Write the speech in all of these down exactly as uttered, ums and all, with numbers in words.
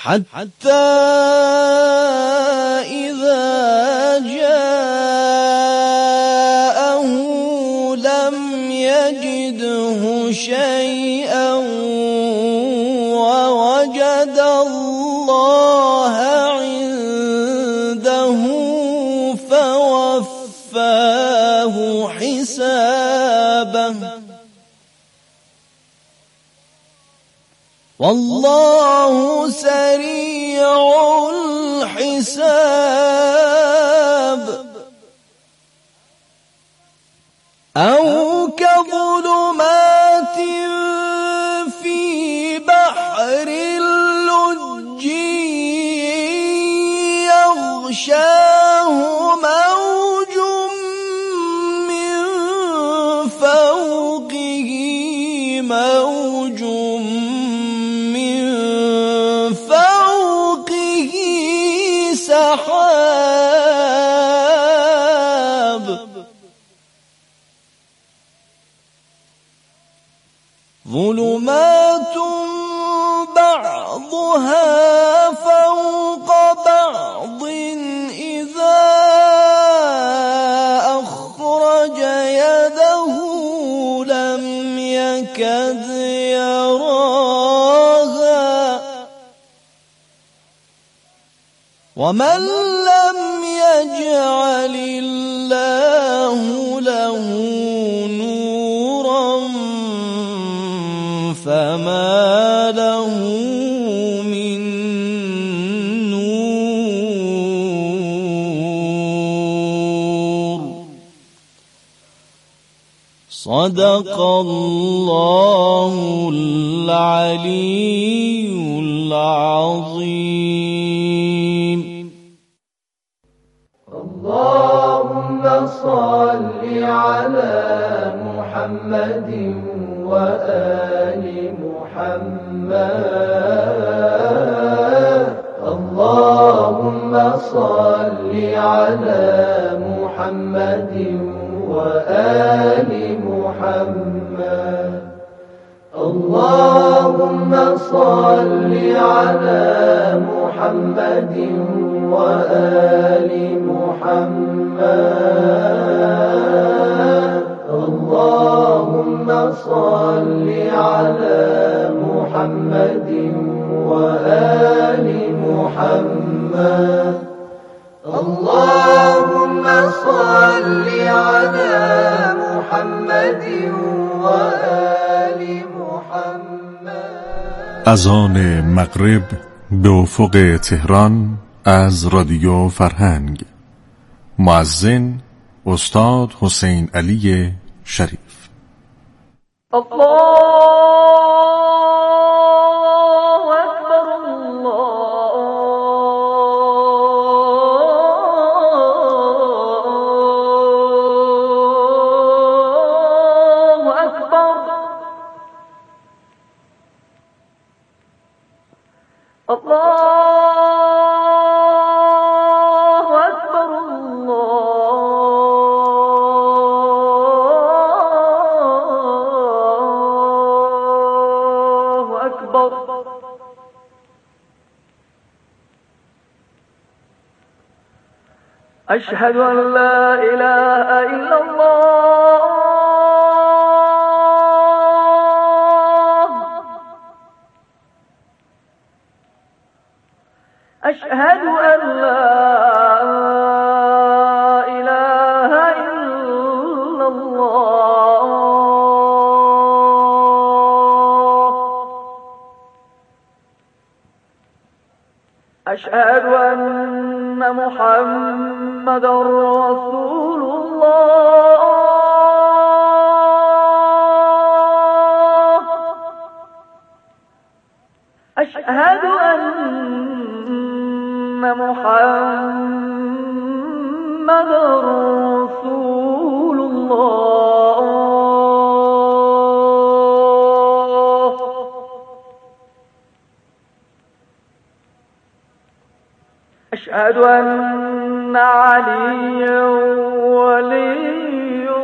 حتى إذا جاءه لم يجده شيئا ووجد الله عنده فوفاه حسابه والله سريع الحساب. أو كظلمات في بحر اللج يغشاه موج من فوقه موج سحاب ظلمات بعضها فوق بعض إذا أخرج يده لم يكد يراها ومن لم يجعل الله له نورا فما له من نور. صدق الله العلي العظيم. اللهم صل على محمد وآل محمد. اللهم صل على محمد وآل محمد. اللهم صل على محمد وآل محمد. اللهم صل على محمد وآل محمد. اللهم صل على محمد وآل محمد. اذان مغرب به افق تهران از رادیو فرهنگ. مؤذن استاد حسین علی شریف. الله اکبر الله اکبر. الله أشهد أن لا إله إلا الله. أشهد أن لا إله إلا الله. أشهد أن محمد رسول الله. أشهد أن محمد رسول الله. أشهد أن عليا ولي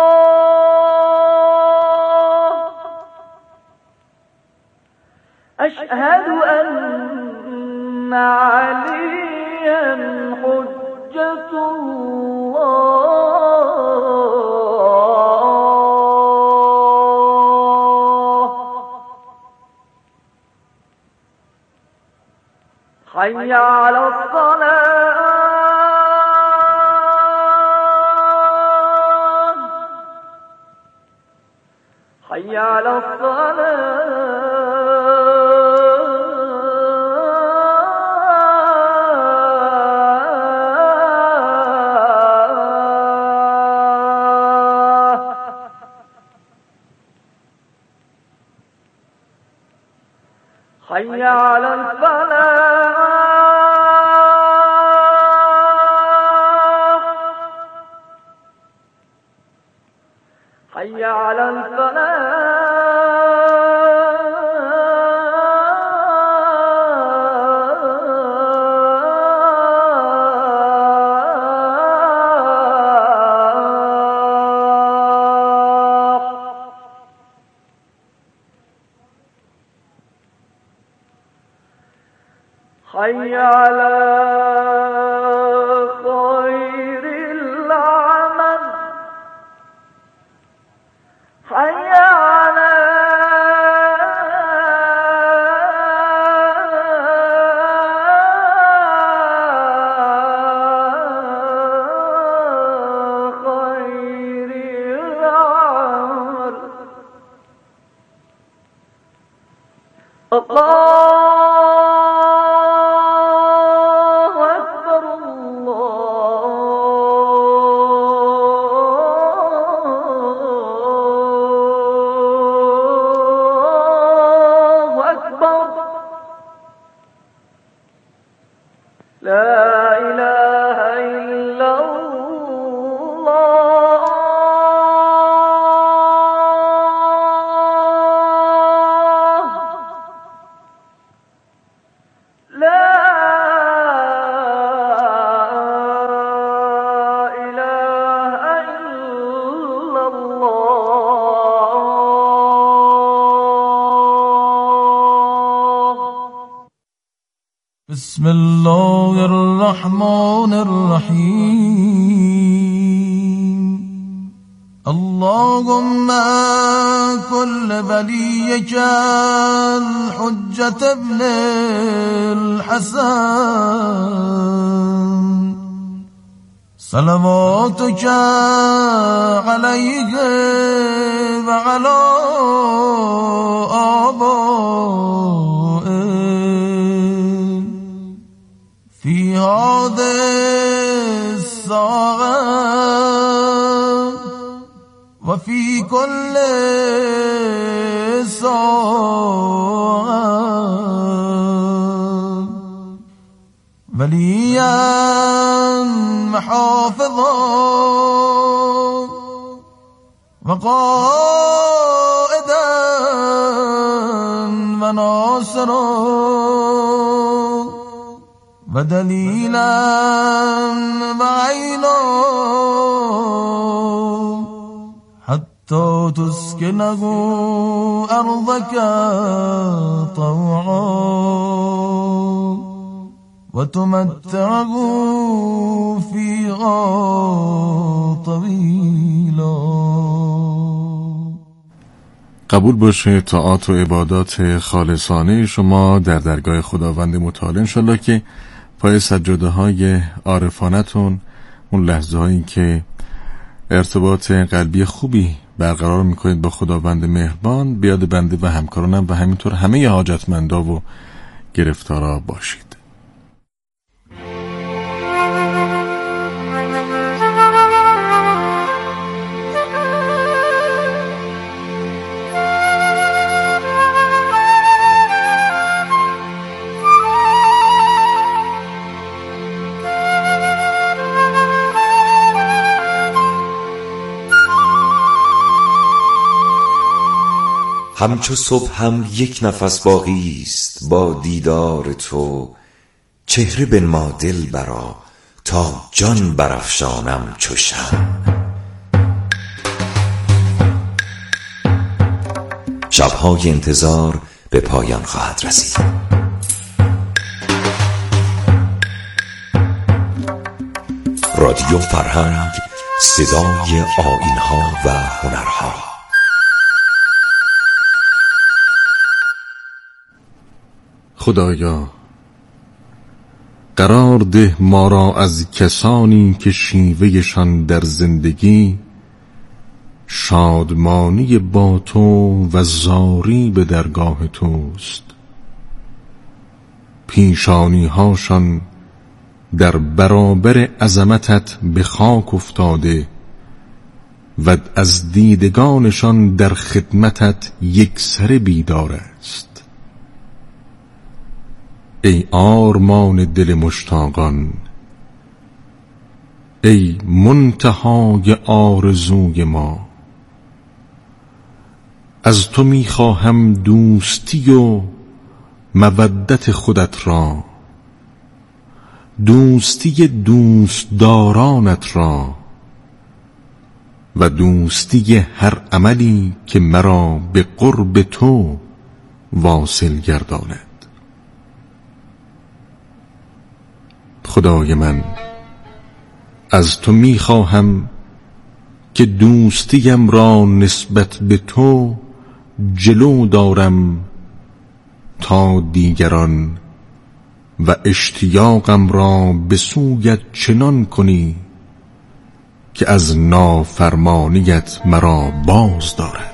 الله. أشهد أن عليا حجة الله حي على الصلاة حي على الصلاة حي على الفلاح حي على الفلاح حي على خير العمل حي على خير العمل الله لا إله إلا الله لا إله إلا الله بسم الله الرحمن الرحيم اللهم كل وليك الحجة ابن الحسن صلواتك عليه وعلى آبائه في هذه الساعة وفي كل ساعة وليا محافظا وقائدا وناصرا ودليلا وعينا حتى تسكنه أرضك طوعا وتمتعه فيها طويلا. قبول باشه طاعات و عبادات خالصانه شما در درگاه خداوند متعال انشالله که پای سجاده های عارفانتون اون لحظه هایی که ارتباط قلبی خوبی برقرار میکنید با خداوند مهربان بیاد بنده و همکارانم و همینطور همه حاجتمندا و گرفتارا باشید. همچو صبح هم یک نفس باقی است با دیدار تو، چهره بنما دلبرا تا جان برافشانم چو شمع. شب‌های انتظار به پایان خواهد رسید. رادیو فرهنگ، صدای آیین‌ها و هنرها. خدایا قرار ده ما را از کسانی که شیوهشان در زندگی شادمانی با تو و زاری به درگاه توست، پیشانی هاشان در برابر عظمتت به خاک افتاده و از دیدگانشان در خدمتت یک سر بیدار است. ای آرمان دل مشتاقان، ای منتهای آرزوی ما، از تو میخواهم دوستی و مودت خودت را، دوستی دوستدارانت را و دوستی هر عملی که مرا به قرب تو واصل گرداند. خدای من، از تو میخواهم که دوستیم را نسبت به تو جلو دارم تا دیگران و اشتیاقم را به سویت چنان کنی که از نافرمانیت مرا باز دارد.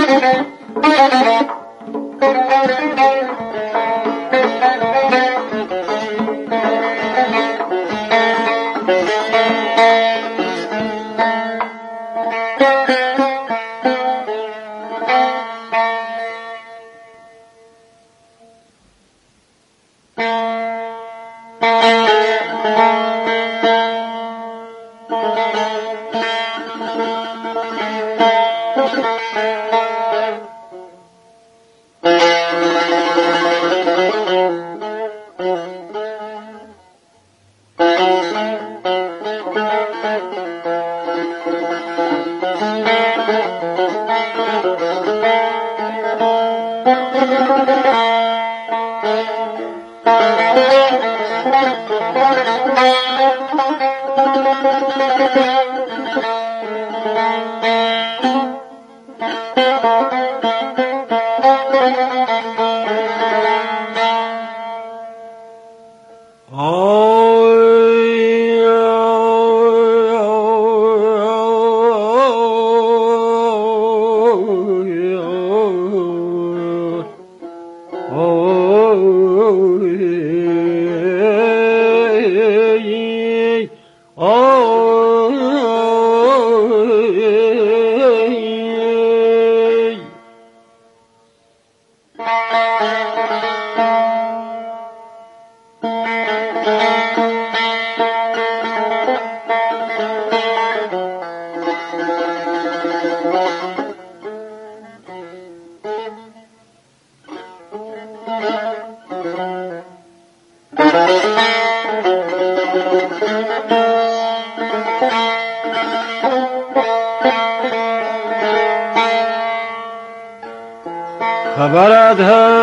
خبرت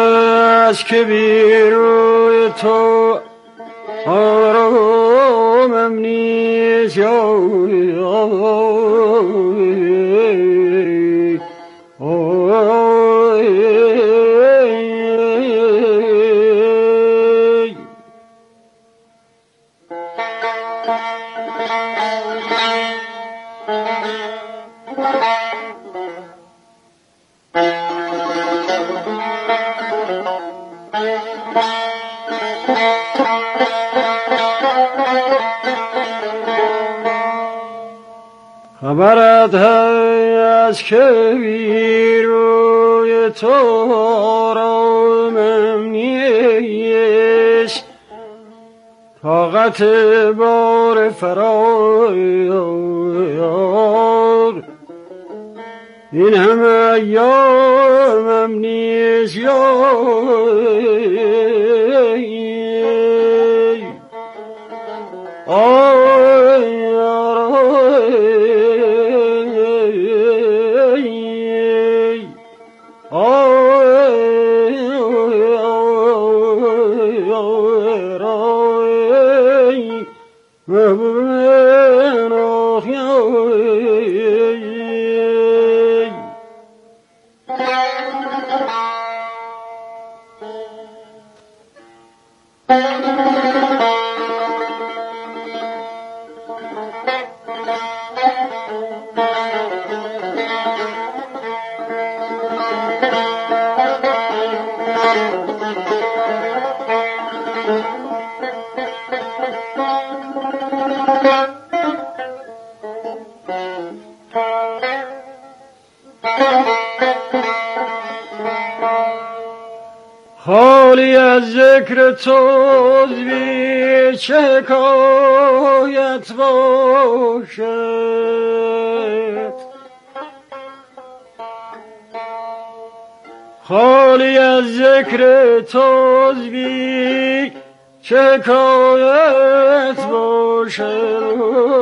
هست که بی روی تو آرامم نیست خبرت هست که بی روی تو آرامم نیست طاقت بار فراق این همه ایامم نیست خالی از ذکر تو بی چه حکایت باشد خالی از ذکر تو بی چه حکایت باشد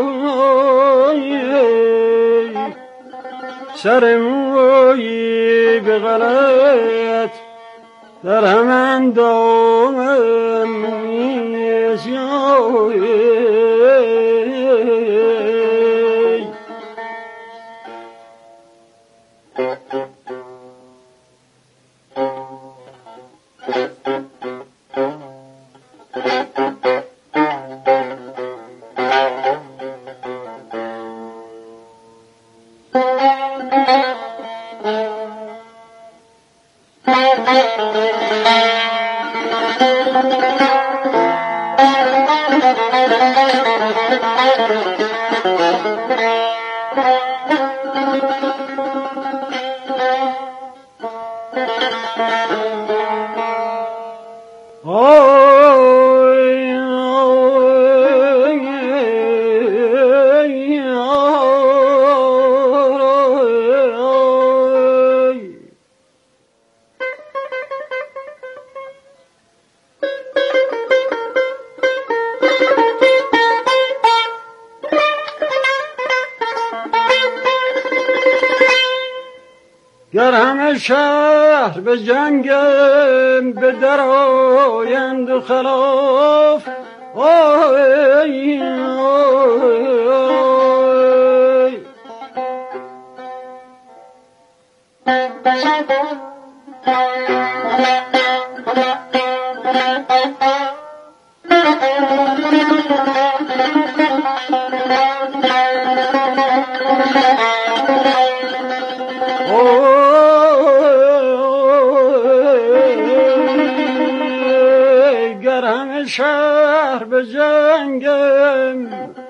سر مویی به غلط در همان دامم نیست گر همه شهر به جنگم به در آیند و خلاف آی شهر به جنگم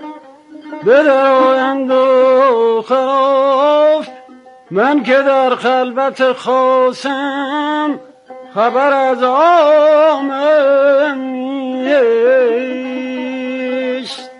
بدرآیند و خلاف من که در خلوت خاصم خبر از عامم نیست.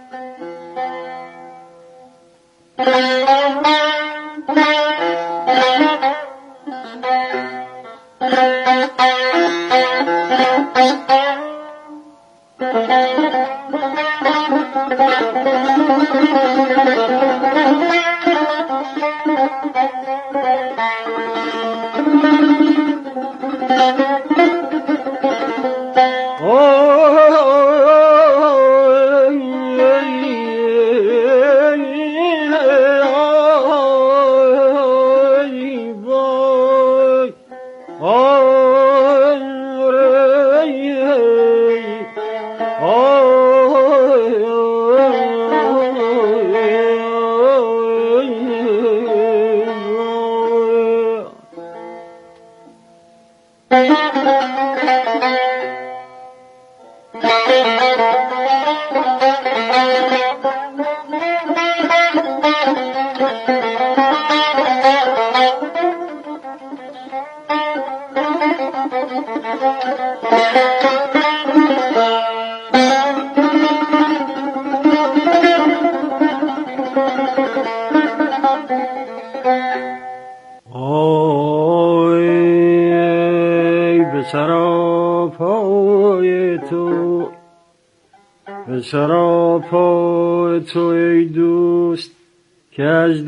به سراپای تو ای دوست که از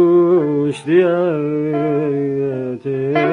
دوستیت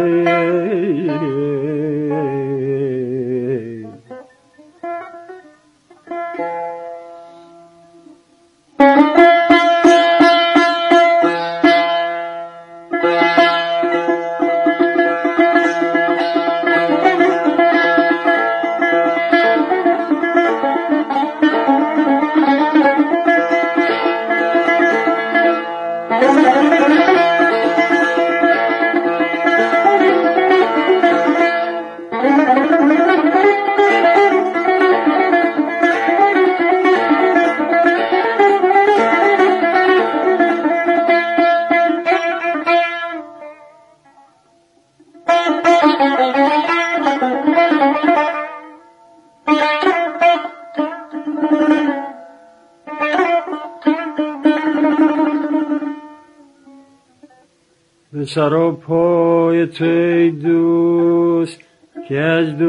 به سراپای تو ای دوست که از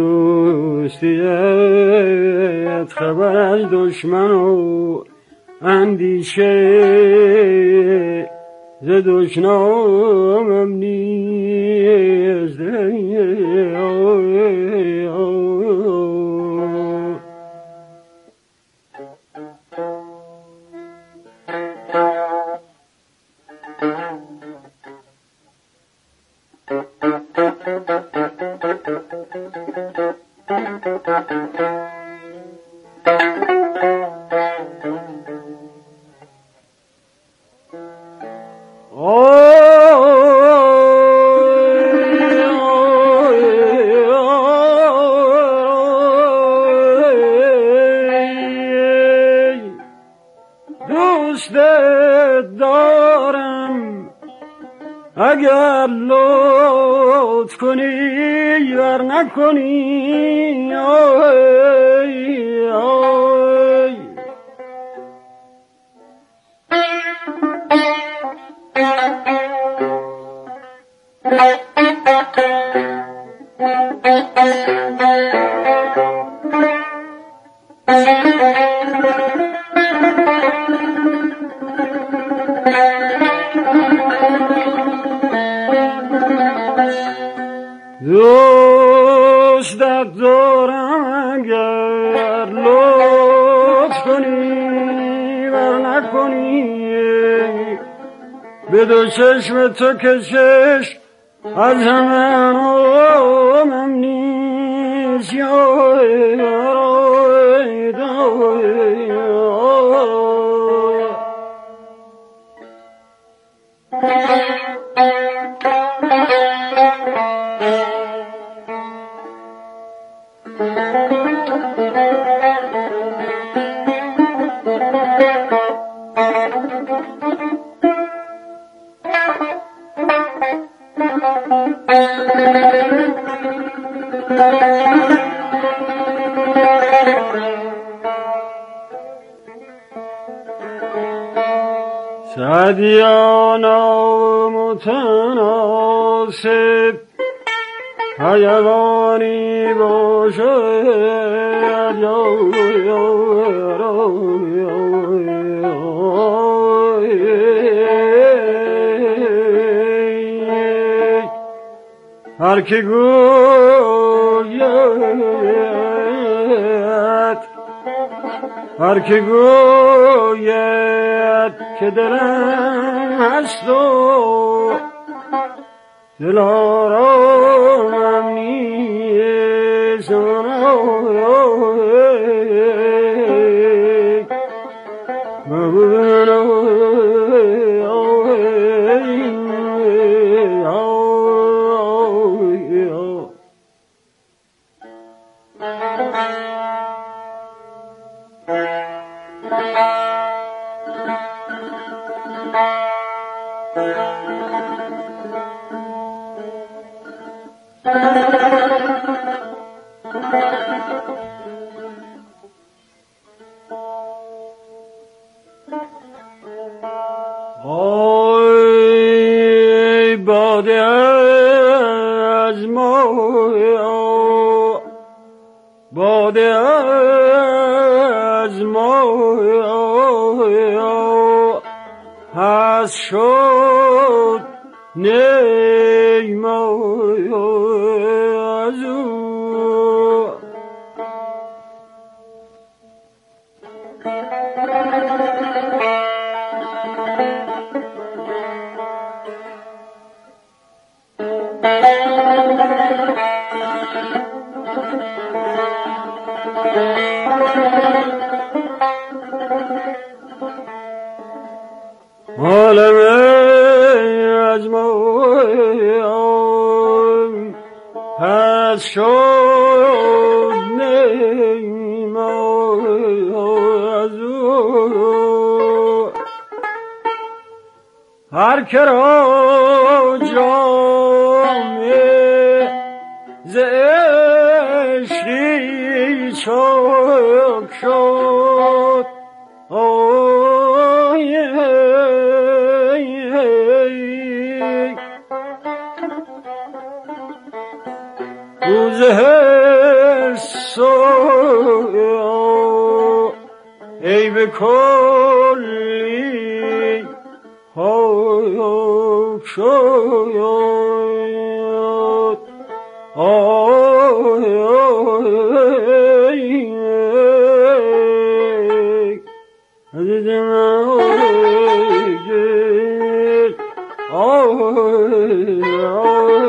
دوستیت خبر از دشمن و اندیشه ز دشنامم نیست. دارم اگر لطف کنی ور نکنی آی آی دوستت دارم اگر لطف کنی ور نکنی به دو چشم تو که چشم از همه نامم نیست یای دای دای سعدیانا متناسب حیوانی باشد هر که گوید هر که گوید که دلم هست و دلارامم نیست آی باده از ما باده از ما هست شد نیما از او عالم از ما هست شد نیما از او هر که را جامه ز عشقی چاک شد روز حس ای به کلی پاک شد آی آی عزیزم آی آی